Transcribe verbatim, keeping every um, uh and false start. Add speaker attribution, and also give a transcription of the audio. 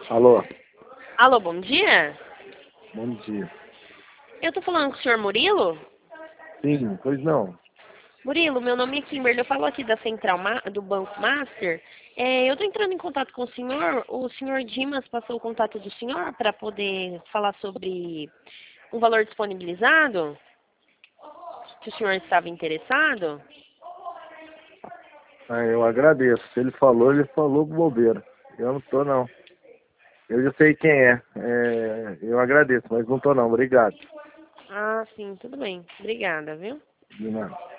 Speaker 1: Alô,
Speaker 2: Alô, bom dia?
Speaker 1: bom dia.
Speaker 2: Eu tô falando com o senhor Murilo?
Speaker 1: Sim, pois não.
Speaker 2: Murilo, meu nome é Kimberly, eu falo aqui da Central Ma- do Banco Master. É, eu tô entrando em contato com o senhor, o senhor Dimas passou o contato do senhor para poder falar sobre um valor disponibilizado, que o senhor estava interessado?
Speaker 1: Ah, eu agradeço. Se ele falou, ele falou com bobeira. Eu não tô, não. Eu já sei quem é. É, eu agradeço, mas não tô, não. Obrigado.
Speaker 2: Ah, sim, tudo bem. Obrigada, viu?
Speaker 1: De nada.